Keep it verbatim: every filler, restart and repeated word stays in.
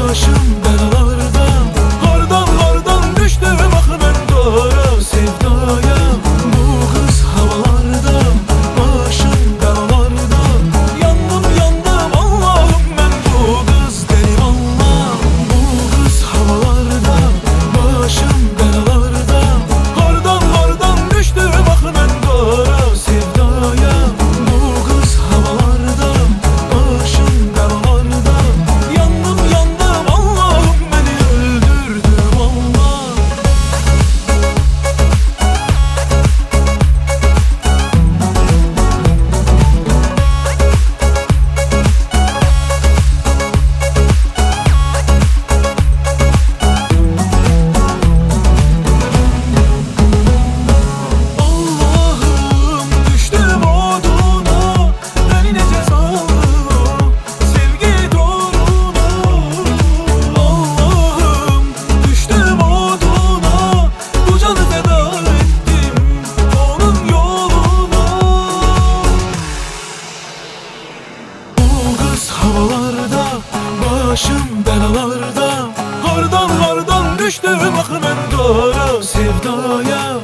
başım belalarda. Hardan hardan düştüm ah ben kara sevdaya. Bu kız havalarda, başım belalarda. Yandım yandım Allah'ım ben, bu kız deli valla. Bu kız havalarda, başım belalarda. Hardan hardan düştüm ah ben kara sevdaya. Bu kız havalarda, başım belalarda. Yandım yandım Allah'ım beni öldürdü valla. Allah'ım düştüm oduna, beni ne cezalı sevgi doğruna. Allah'ım düştüm oduna, bu canı feda ettim onun yoluna. Bu kız havalarda, başım belalarda. Hardan hardan düştüm ah ben kara sevdaya.